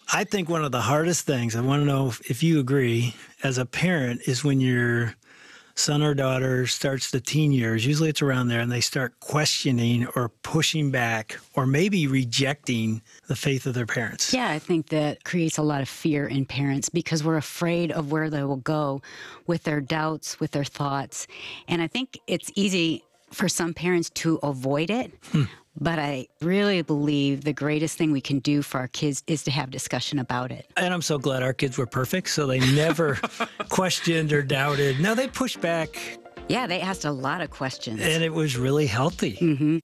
I think one of the hardest things, I want to know if you agree, as a parent, is when your son or daughter starts the teen years, usually it's around there, and they start questioning or pushing back or maybe rejecting the faith of their parents. Yeah, I think that creates a lot of fear in parents because we're afraid of where they will go with their doubts, with their thoughts. And I think it's easy for some parents to avoid it. But I really believe the greatest thing we can do for our kids is to have discussion about it. And I'm so glad our kids were perfect, so they never questioned or doubted. No, they pushed back. Yeah, they asked a lot of questions. And it was really healthy. Mm-hmm.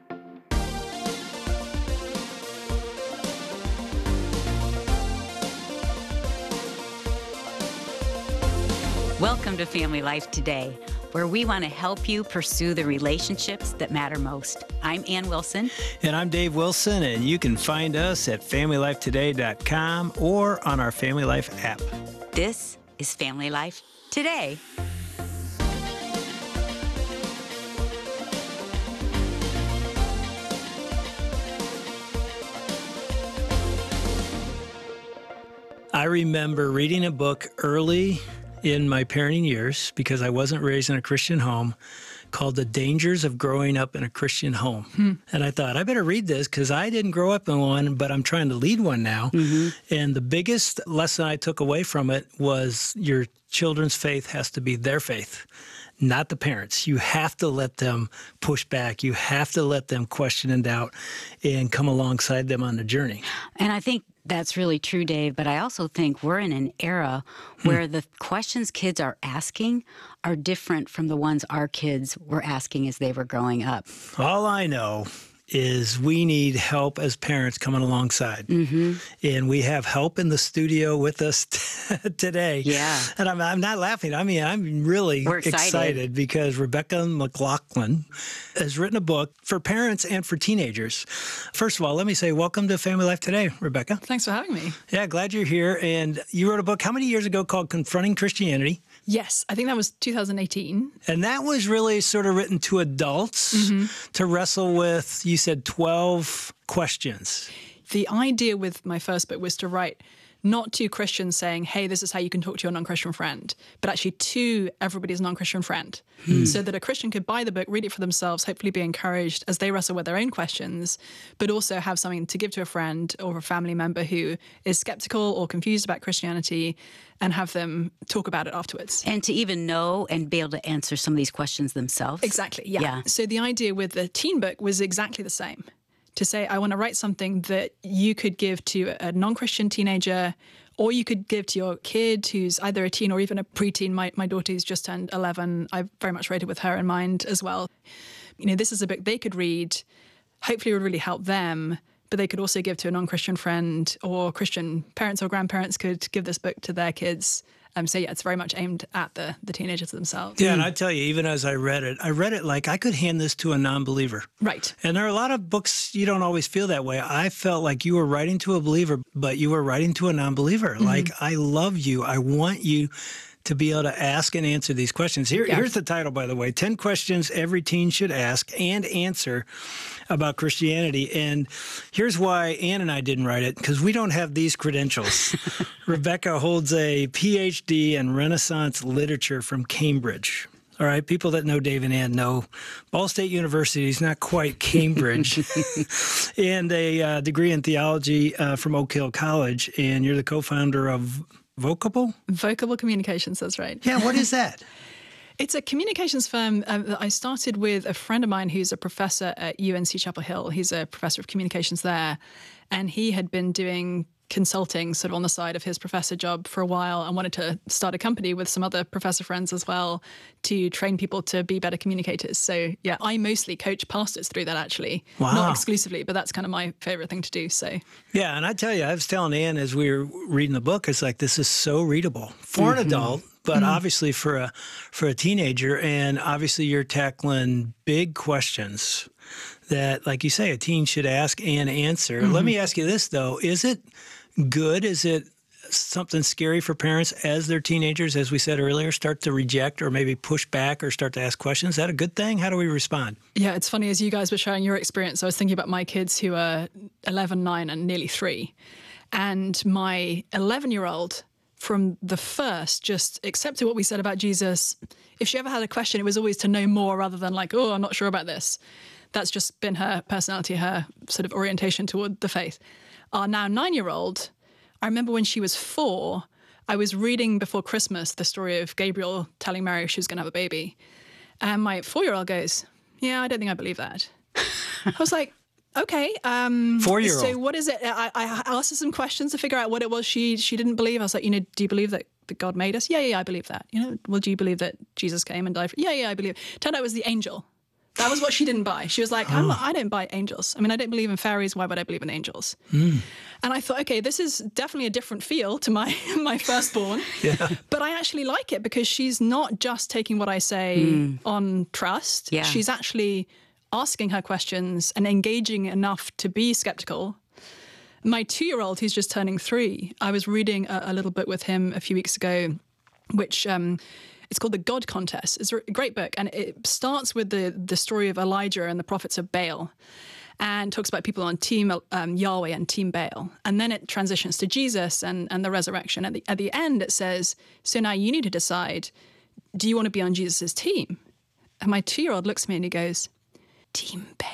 Welcome to Family Life Today, where we want to help you pursue the relationships that matter most. I'm Ann Wilson. And I'm Dave Wilson, and you can find us at FamilyLifeToday.com or on our Family Life app. This is Family Life Today. I remember reading a book early in my parenting years, because I wasn't raised in a Christian home, called The Dangers of Growing Up in a Christian Home. And I thought, I better read this because I didn't grow up in one, but I'm trying to lead one now. And the biggest lesson I took away from it was your children's faith has to be their faith, not the parents. You have to let them push back. You have to let them question and doubt and come alongside them on the journey. And I think that's really true, Dave, but I also think we're in an era where the questions kids are asking are different from the ones our kids were asking as they were growing up. All I know is we need help as parents coming alongside. And we have help in the studio with us today. Yeah. And I'm not laughing. I mean, I'm really excited because Rebecca McLaughlin has written a book for parents and for teenagers. First of all, let me say welcome to Family Life Today, Rebecca. Thanks for having me. Yeah, glad you're here. And you wrote a book how many years ago called Confronting Christianity? Yes, I think that was 2018. And that was really sort of written to adults to wrestle with, you said, 12 questions. The idea with my first book was to write not to Christians saying, hey, this is how you can talk to your non-Christian friend, but actually to everybody's non-Christian friend, so that a Christian could buy the book, read it for themselves, hopefully be encouraged as they wrestle with their own questions, but also have something to give to a friend or a family member who is skeptical or confused about Christianity and have them talk about it afterwards. And to even know and be able to answer some of these questions themselves. Exactly, yeah. So the idea with the teen book was exactly the same. To say, I want to write something that you could give to a non-Christian teenager, or you could give to your kid who's either a teen or even a preteen. My daughter's just turned 11. I very much wrote it with her in mind as well. You know, this is a book they could read, hopefully it would really help them, but they could also give to a non-Christian friend, or Christian parents or grandparents could give this book to their kids. So yeah, it's very much aimed at the teenagers themselves. Yeah, and I tell you, even as I read it like I could hand this to a non-believer. Right. And there are a lot of books you don't always feel that way. I felt like you were writing to a believer, but you were writing to a non-believer. Like, I love you. I want you to be able to ask and answer these questions. Here's the title, by the way, 10 Questions Every Teen Should Ask and Answer About Christianity. And here's why Ann and I didn't write it, because we don't have these credentials. Rebecca holds a PhD in Renaissance literature from Cambridge. All right, people that know Dave and Ann know Ball State University is not quite Cambridge, and a degree in theology from Oak Hill College, and you're the co-founder of Vocable? Vocable Communications, that's right. Yeah, what is that? It's a communications firm that I started with a friend of mine who's a professor at UNC Chapel Hill. He's a professor of communications there, and he had been doing consulting sort of on the side of his professor job for a while and wanted to start a company with some other professor friends as well to train people to be better communicators. So yeah, I mostly coach pastors through that actually. Wow. Not exclusively, but that's kind of my favorite thing to do. So yeah, and I tell you, I was telling Ann as we were reading the book, it's like, this is so readable for an adult, but obviously for a teenager, and obviously you're tackling big questions that, like you say, a teen should ask and answer. Let me ask you this, though. Is it good? Is it something scary for parents as their teenagers, as we said earlier, start to reject or maybe push back or start to ask questions? Is that a good thing? How do we respond? Yeah, it's funny, as you guys were sharing your experience, I was thinking about my kids who are 11, 9, and nearly 3. And my 11-year-old from the first just accepted what we said about Jesus. If she ever had a question, it was always to know more rather than like, oh, I'm not sure about this. That's just been her personality, her sort of orientation toward the faith. Our now 9-year-old, I remember when she was 4, I was reading before Christmas the story of Gabriel telling Mary she was going to have a baby. And my 4-year-old goes, yeah, I don't think I believe that. I was like, okay. 4-year-old. So what is it? I asked her some questions to figure out what it was she didn't believe. I was like, do you believe that God made us? Yeah, I believe that. Well, do you believe that Jesus came and died for? Yeah, I believe. Turned out it was the angel. That was what she didn't buy. She was like, I don't buy angels. I mean, I don't believe in fairies. Why would I believe in angels? And I thought, okay, this is definitely a different feel to my firstborn. Yeah. But I actually like it because she's not just taking what I say on trust. Yeah. She's actually asking her questions and engaging enough to be skeptical. My 2-year-old, who's just turning 3, I was reading a little book with him a few weeks ago, which it's called The God Contest. It's a great book, and it starts with the story of Elijah and the prophets of Baal, and talks about people on Team Yahweh and Team Baal. And then it transitions to Jesus and the resurrection. At the end, it says, so now you need to decide, do you want to be on Jesus' team? And my 2-year-old looks at me and he goes, Team Baal.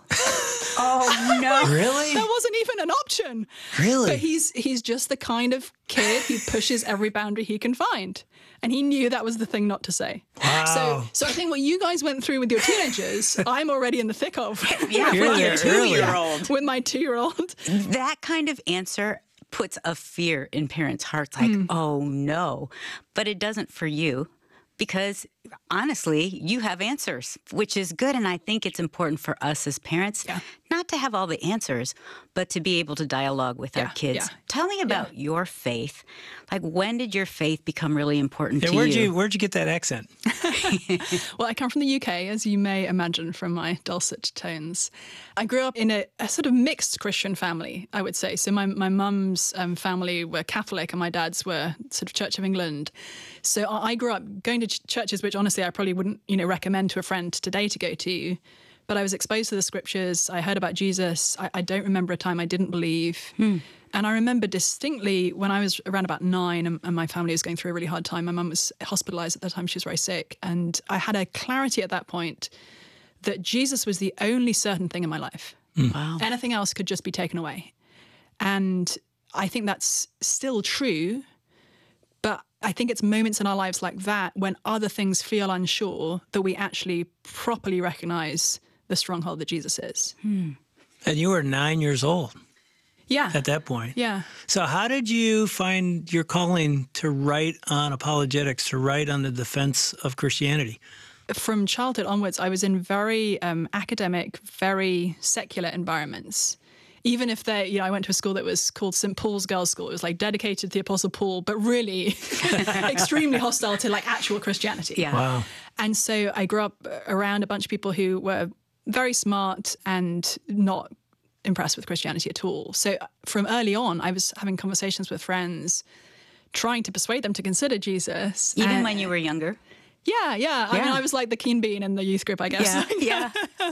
Oh, no. Really? That wasn't even an option. Really? But he's just the kind of kid who pushes every boundary he can find. And he knew that was the thing not to say. Wow. So I think what you guys went through with your teenagers, I'm already in the thick of. Yeah, You're with your there earlier. 2-year-old. With my 2-year-old. That kind of answer puts a fear in parents' hearts, like, oh, no. But it doesn't for you. Because honestly, you have answers, which is good. And I think it's important for us as parents not to have all the answers, but to be able to dialogue with our kids. Yeah. Tell me about your faith. Like, when did your faith become really important to Where'd you? you get that accent? Well, I come from the UK, as you may imagine from my dulcet tones. I grew up in a sort of mixed Christian family, I would say. So my mum's family were Catholic and my dad's were sort of Church of England. So I grew up going to churches, which honestly I probably wouldn't, recommend to a friend today to go to. But I was exposed to the scriptures. I heard about Jesus. I don't remember a time I didn't believe. And I remember distinctly when I was around about 9 and my family was going through a really hard time. My mum was hospitalized at the time. She was very sick. And I had a clarity at that point that Jesus was the only certain thing in my life. Wow. Anything else could just be taken away. And I think that's still true. But I think it's moments in our lives like that when other things feel unsure that we actually properly recognize the stronghold that Jesus is. And you were 9 years old Yeah. at that point. Yeah. So how did you find your calling to write on apologetics, to write on the defense of Christianity? From childhood onwards, I was in very academic, very secular environments. Even if I went to a school that was called St. Paul's Girls' School. It was like dedicated to the Apostle Paul, but really extremely hostile to like actual Christianity. Yeah. Wow. And so I grew up around a bunch of people who were very smart and not impressed with Christianity at all. So from early on, I was having conversations with friends, trying to persuade them to consider Jesus. Even when you were younger? Yeah. I mean, I was like the keen bean in the youth group, I guess. Yeah.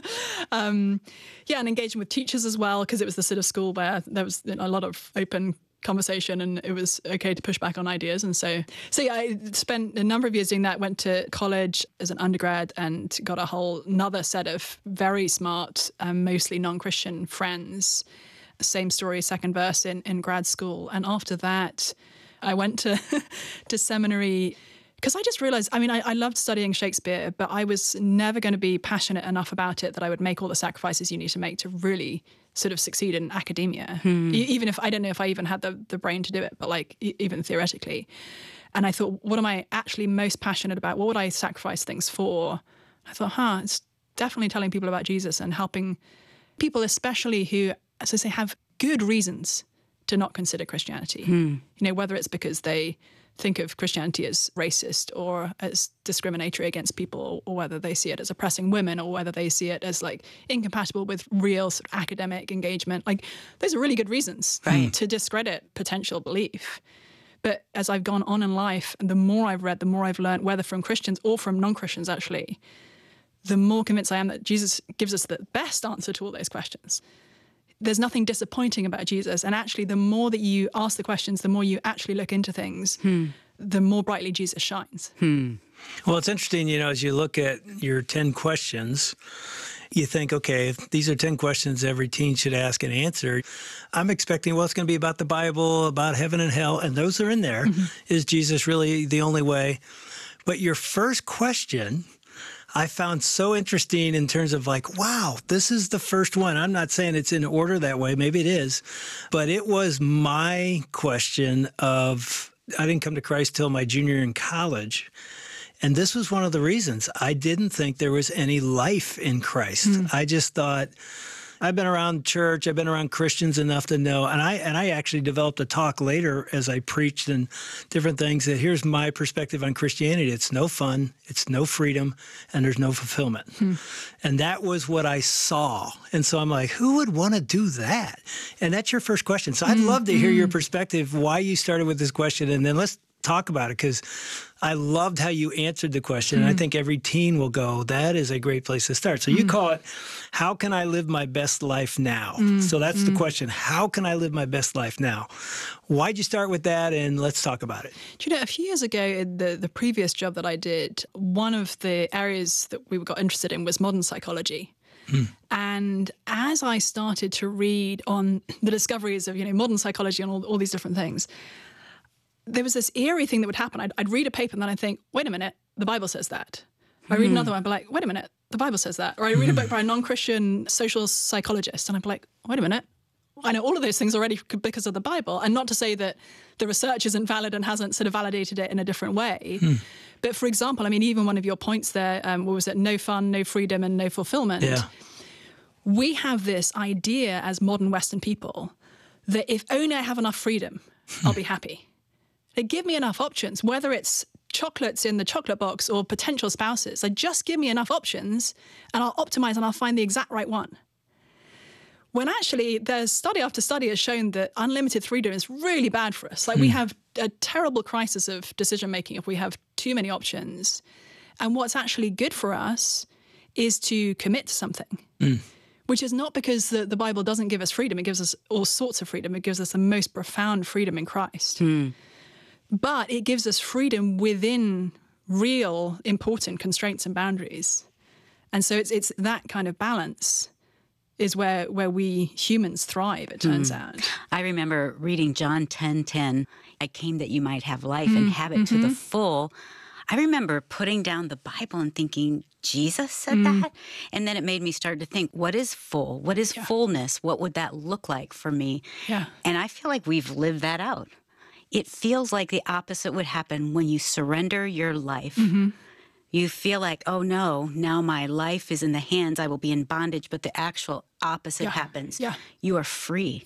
And engaging with teachers as well, because it was the sort of school where there was a lot of open conversation and it was okay to push back on ideas. And so I spent a number of years doing that, went to college as an undergrad and got a whole another set of very smart, mostly non-Christian friends. Same story, second verse in grad school. And after that, I went to seminary because I just realized, I mean, I loved studying Shakespeare, but I was never going to be passionate enough about it that I would make all the sacrifices you need to make to really sort of succeed in academia. Even if, I don't know if I even had the brain to do it, but like even theoretically. And I thought, what am I actually most passionate about? What would I sacrifice things for? I thought, it's definitely telling people about Jesus and helping people, especially who, as I say, have good reasons to not consider Christianity. Whether it's because they think of Christianity as racist or as discriminatory against people, or whether they see it as oppressing women, or whether they see it as like incompatible with real sort of academic engagement. Like those are really good reasons to discredit potential belief. But as I've gone on in life, and the more I've read, the more I've learned, whether from Christians or from non-Christians actually, the more convinced I am that Jesus gives us the best answer to all those questions. there's nothing disappointing about Jesus. And actually, the more that you ask the questions, the more you actually look into things, the more brightly Jesus shines. Well, it's interesting, as you look at your 10 questions, you think, okay, if these are 10 questions every teen should ask and answer, I'm expecting, well, it's going to be about the Bible, about heaven and hell, and those are in there. Is Jesus really the only way? But your first question, I found so interesting in terms of like, wow, this is the first one. I'm not saying it's in order that way. Maybe it is. But it was my question of, I didn't come to Christ till my junior year in college. And this was one of the reasons. I didn't think there was any life in Christ. I just thought, I've been around church, I've been around Christians enough to know, and I actually developed a talk later as I preached and different things that here's my perspective on Christianity. It's no fun, it's no freedom, and there's no fulfillment. And that was what I saw. And so I'm like, who would want to do that? And that's your first question. So I'd love to hear your perspective, why you started with this question, and then let's talk about it, because I loved how you answered the question. And I think every teen will go, that is a great place to start. So you call it, how can I live my best life now? So that's the question. How can I live my best life now? Why'd you start with that? And let's talk about it. Do you know, a few years ago, in the previous job that I did, one of the areas that we got interested in was modern psychology. And as I started to read on the discoveries of, modern psychology and all these different things, there was this eerie thing that would happen. I'd read a paper and then I'd think, wait a minute, the Bible says that. I read another one, I'd be like, wait a minute, the Bible says that. Or I read a book by a non-Christian social psychologist and I'd be like, wait a minute, I know all of those things already because of the Bible. And not to say that the research isn't valid and hasn't sort of validated it in a different way. But for example, I mean, even one of your points there, what was it? No fun, no freedom, and no fulfillment. Yeah. We have this idea as modern Western people that if only I have enough freedom, I'll be happy. They give me enough options, whether it's chocolates in the chocolate box or potential spouses. They just give me enough options and I'll optimize and I'll find the exact right one. When actually there's study after study has shown that unlimited freedom is really bad for us. Like we have a terrible crisis of decision making if we have too many options. And what's actually good for us is to commit to something. Which is not because the Bible doesn't give us freedom. It gives us all sorts of freedom. It gives us the most profound freedom in Christ. But it gives us freedom within real important constraints and boundaries. And so it's that kind of balance is where we humans thrive, it turns out. I remember reading John 10:10, I came that you might have life and have it to the full. I remember putting down the Bible and thinking, Jesus said that? And then it made me start to think, what is full? What is fullness? What would that look like for me? And I feel like we've lived that out. It feels like the opposite would happen when you surrender your life. You feel like, oh no, now my life is in the hands, I will be in bondage, but the actual opposite happens. You are free.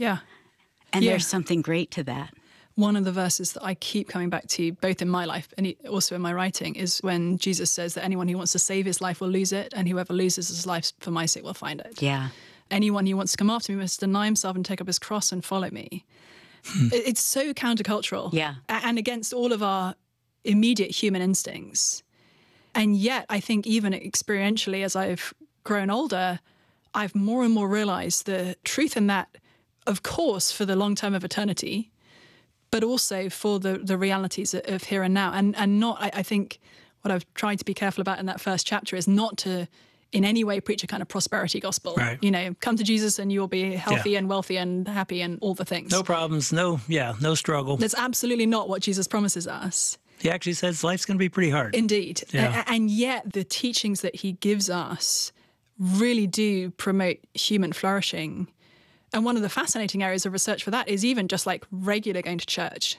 And there's something great to that. One of the verses that I keep coming back to, both in my life and also in my writing, is when Jesus says that anyone who wants to save his life will lose it, and whoever loses his life for my sake will find it. Anyone who wants to come after me must deny himself and take up his cross and follow me. It's so countercultural and against all of our immediate human instincts. And yet, I think even experientially, as I've grown older, I've more and more realized the truth in that, of course, for the long term of eternity, but also for the realities of here and now. And not, I think what I've tried to be careful about in that first chapter is not to in any way preach a kind of prosperity gospel. Come to Jesus and you'll be healthy and wealthy and happy and all the things. No problems, no struggle. That's absolutely not what Jesus promises us. He actually says life's going to be pretty hard. Indeed. And yet the teachings that he gives us really do promote human flourishing. And one of the fascinating areas of research for that is even just like regular going to church.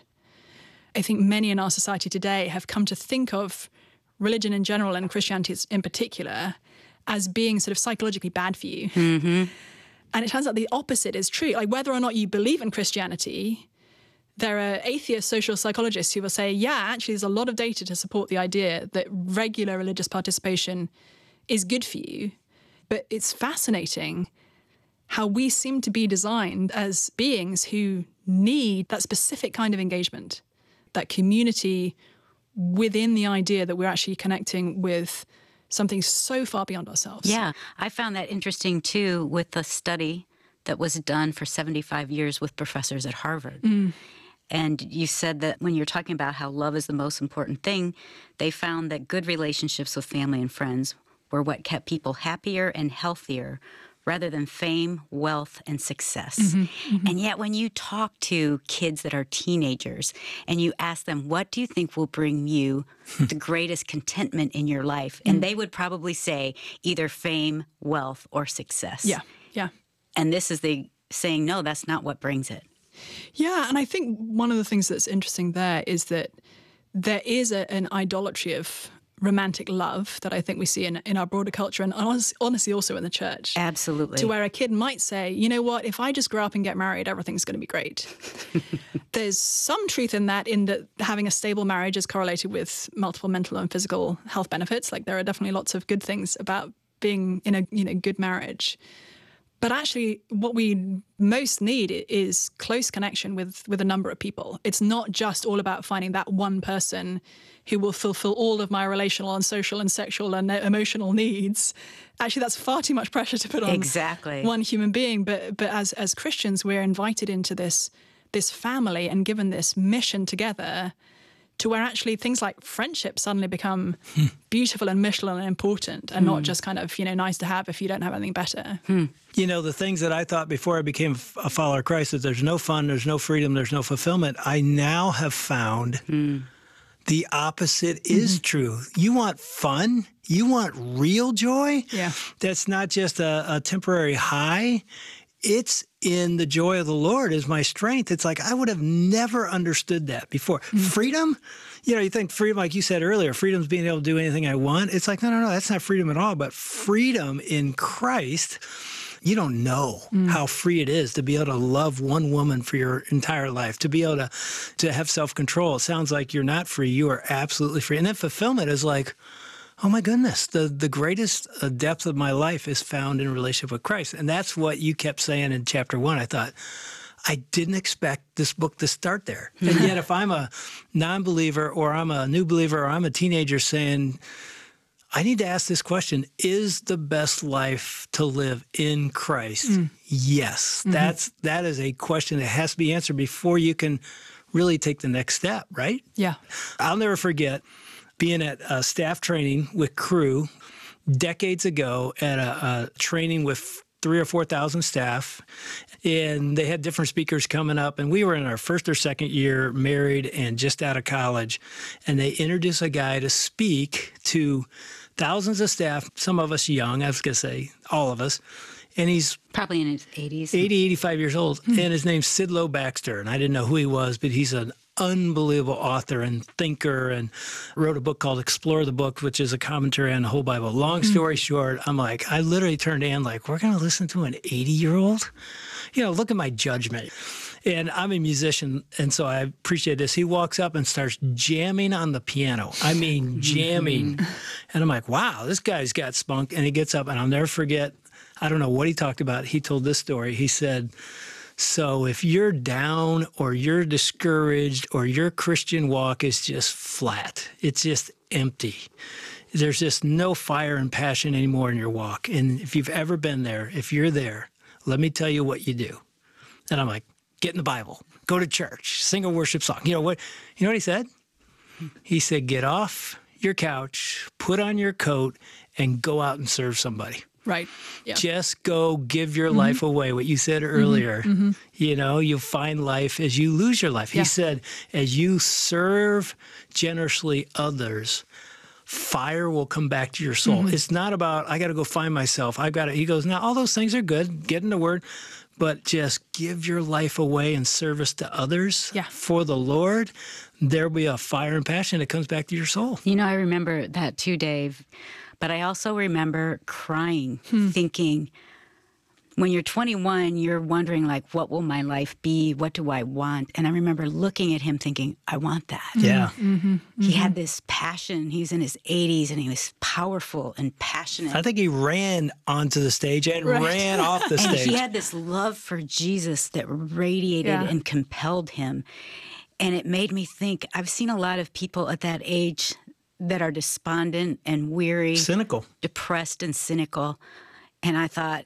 I think many in our society today have come to think of religion in general and Christianity in particular as being sort of psychologically bad for you. And it turns out the opposite is true. Like whether or not you believe in Christianity, there are atheist social psychologists who will say, actually there's a lot of data to support the idea that regular religious participation is good for you. But it's fascinating how we seem to be designed as beings who need that specific kind of engagement, that community within the idea that we're actually connecting with something so far beyond ourselves. I found that interesting too with the study that was done for 75 years with professors at Harvard. And you said that when you're talking about how love is the most important thing, they found that good relationships with family and friends were what kept people happier and healthier rather than fame, wealth, and success. And yet when you talk to kids that are teenagers and you ask them, what do you think will bring you the greatest contentment in your life? And they would probably say either fame, wealth, or success. Yeah. And this is the saying, no, that's not what brings it. Yeah, and I think one of the things that's interesting there is that there is an idolatry of romantic love that I think we see in our broader culture and honestly also in the church. Absolutely. To where a kid might say, you know what, if I just grow up and get married, everything's going to be great. There's some truth in that having a stable marriage is correlated with multiple mental and physical health benefits. Like there are definitely lots of good things about being in a good marriage. But actually, what we most need is close connection with a number of people. It's not just all about finding that one person who will fulfill all of my relational and social and sexual and emotional needs. Actually, that's far too much pressure to put on one human being. But as Christians, we're invited into this family and given this mission together to where actually things like friendship suddenly become beautiful and missional and important and not just kind of, nice to have if you don't have anything better. The things that I thought before I became a follower of Christ, that there's no fun, there's no freedom, there's no fulfillment, I now have found the opposite is true. You want fun? You want real joy? Yeah. That's not just a temporary high. It's in the joy of the Lord is my strength. It's like I would have never understood that before. Freedom, you think freedom, like you said earlier, freedom's being able to do anything I want. It's like, no, that's not freedom at all. But freedom in Christ, you don't know how free it is to be able to love one woman for your entire life, to be able to have self-control. It sounds like you're not free. You are absolutely free. And then fulfillment is like, oh my goodness, the greatest depth of my life is found in relationship with Christ. And that's what you kept saying in chapter 1. I thought, I didn't expect this book to start there. And yet if I'm a non-believer or I'm a new believer or I'm a teenager saying, I need to ask this question, is the best life to live in Christ? Yes. That is a question that has to be answered before you can really take the next step, right? Yeah. I'll never forget being at staff training with Cru decades ago at a training with 3,000 or 4,000 staff, and they had different speakers coming up, and we were in our first or second year, married and just out of college, and they introduced a guy to speak to thousands of staff, some of us young, I was going to say all of us, and he's probably in his 80s. 80, 85 years old, and his name's Sidlow Baxter, and I didn't know who he was, but he's an unbelievable author and thinker and wrote a book called Explore the Book, which is a commentary on the whole Bible. Long story short, I'm like, I literally turned to Ann like, we're going to listen to an 80-year-old? Look at my judgment. And I'm a musician, and so I appreciate this. He walks up and starts jamming on the piano. I mean, jamming. And I'm like, wow, this guy's got spunk. And he gets up, and I'll never forget, I don't know what he talked about. He told this story. He said, so if you're down or you're discouraged or your Christian walk is just flat, it's just empty. There's just no fire and passion anymore in your walk. And if you've ever been there, if you're there, let me tell you what you do. And I'm like, get in the Bible, go to church, sing a worship song. You know what he said? He said, get off your couch, put on your coat, and go out and serve somebody. Right. Yeah. Just go give your life away. What you said earlier, you'll find life as you lose your life. Yeah. He said, as you serve generously others, fire will come back to your soul. It's not about, I got to go find myself. He goes, now all those things are good. Get in the word, but just give your life away in service to others for the Lord. There'll be a fire and passion that comes back to your soul. I remember that too, Dave. But I also remember crying, thinking, when you're 21, you're wondering, like, what will my life be? What do I want? And I remember looking at him thinking, I want that. Yeah. He had this passion. He was in his 80s, and he was powerful and passionate. I think he ran onto the stage and ran off the stage. And he had this love for Jesus that radiated and compelled him. And it made me think, I've seen a lot of people at that age that are despondent and weary, cynical, depressed and cynical. And I thought,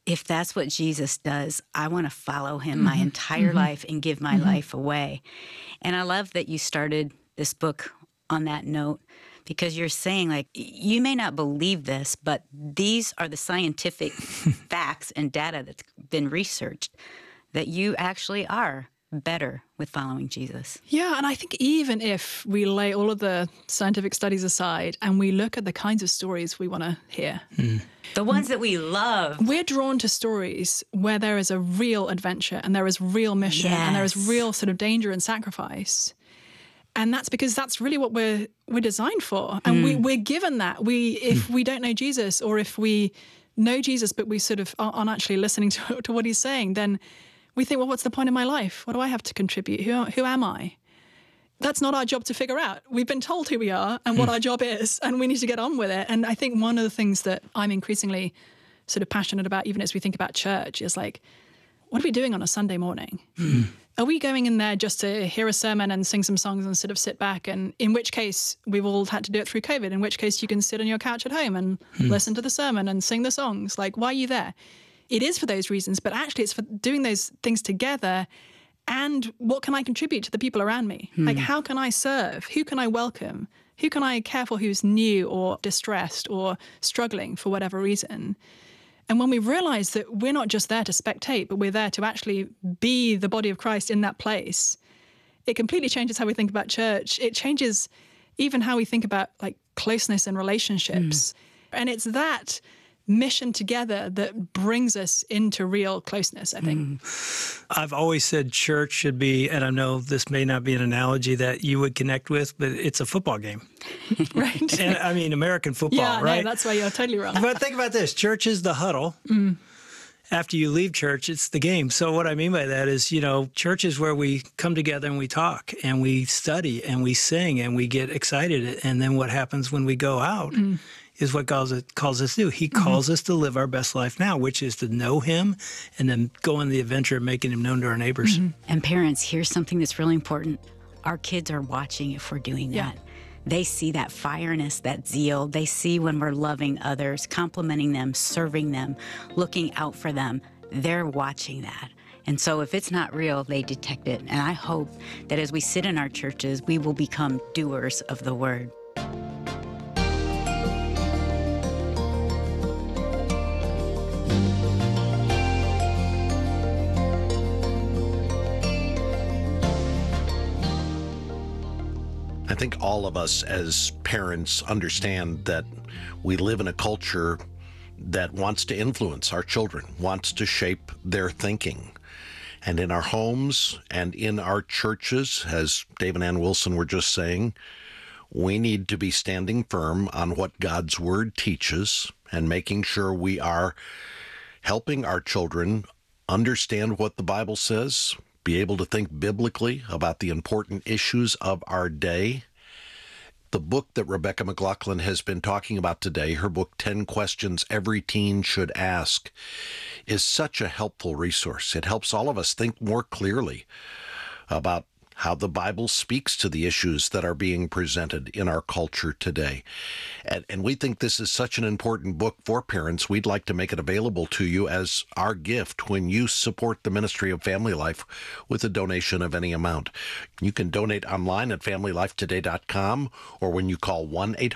if that's what Jesus does, I want to follow him my entire life and give my life away. And I love that you started this book on that note, because you're saying, like, you may not believe this, but these are the scientific facts and data that's been researched, that you actually are better with following Jesus. Yeah, and I think even if we lay all of the scientific studies aside and we look at the kinds of stories we want to hear, The ones that we love. we're drawn to stories where there is a real adventure and there is real mission and there is Yes. real sort of danger and sacrifice. And that's because that's really what we're designed for. And we're given that. If we don't know Jesus, or if we know Jesus but we sort of aren't actually listening to what he's saying, then we think, well, what's the point of my life? What do I have to contribute? Who am I? That's not our job to figure out. We've been told who we are and what our job is, and we need to get on with it. And I think one of the things that I'm increasingly sort of passionate about, even as we think about church, is like, what are we doing on a Sunday morning? Are we going in there just to hear a sermon and sing some songs and sort of sit back? And in which case, we've all had to do it through COVID, in which case you can sit on your couch at home and listen to the sermon and sing the songs. Like, why are you there? It is for those reasons, but actually it's for doing those things together. And what can I contribute to the people around me? Like, how can I serve? Who can I welcome? Who can I care for who's new or distressed or struggling for whatever reason? And when we realize that we're not just there to spectate, but we're there to actually be the body of Christ in that place, it completely changes how we think about church. It changes even how we think about like closeness and relationships. And it's that mission together that brings us into real closeness, I think. I've always said church should be, and I know this may not be an analogy that you would connect with, but it's a football game. Right? And I mean, American football, Yeah, right? no, that's why you're totally wrong. But think about this. Church is the huddle. After you leave church, it's the game. So what I mean by that is, church is where we come together and we talk and we study and we sing and we get excited. And then what happens when we go out is what calls us to do. He calls us to live our best life now, which is to know him and then go on the adventure of making him known to our neighbors. And parents, here's something that's really important. Our kids are watching if we're doing that. They see that fireness, that zeal. They see when we're loving others, complimenting them, serving them, looking out for them. They're watching that. And so if it's not real, they detect it. And I hope that as we sit in our churches, we will become doers of the word. I think all of us as parents understand that we live in a culture that wants to influence our children, wants to shape their thinking. And in our homes and in our churches, as Dave and Ann Wilson were just saying, we need to be standing firm on what God's Word teaches and making sure we are helping our children understand what the Bible says, be able to think biblically about the important issues of our day. The book that Rebecca McLaughlin has been talking about today, her book, 10 Questions Every Teen Should Ask, is such a helpful resource. It helps all of us think more clearly about how the Bible speaks to the issues that are being presented in our culture today. And we think this is such an important book for parents. We'd like to make it available to you as our gift when you support the Ministry of Family Life with a donation of any amount. You can donate online at FamilyLifeToday.com or when you call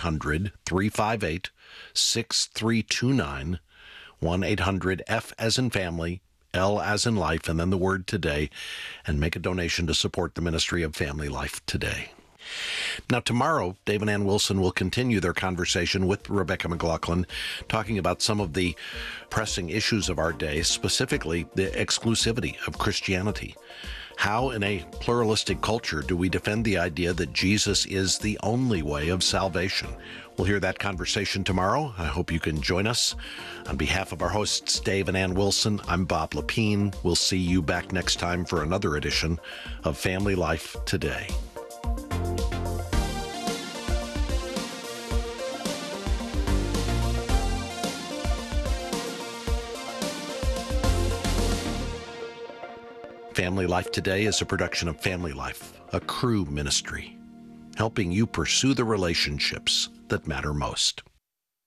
1-800-358-6329, 1-800-F as in family, L as in life, and then the word today, and make a donation to support the Ministry of Family Life Today. Now, tomorrow, Dave and Ann Wilson will continue their conversation with Rebecca McLaughlin, talking about some of the pressing issues of our day, specifically the exclusivity of Christianity. How, in a pluralistic culture, do we defend the idea that Jesus is the only way of salvation? We'll hear that conversation tomorrow. I hope you can join us. On behalf of our hosts, Dave and Ann Wilson, I'm Bob Lepine. We'll see you back next time for another edition of Family Life Today. Family Life Today is a production of Family Life, a Cru ministry, helping you pursue the relationships that matter most.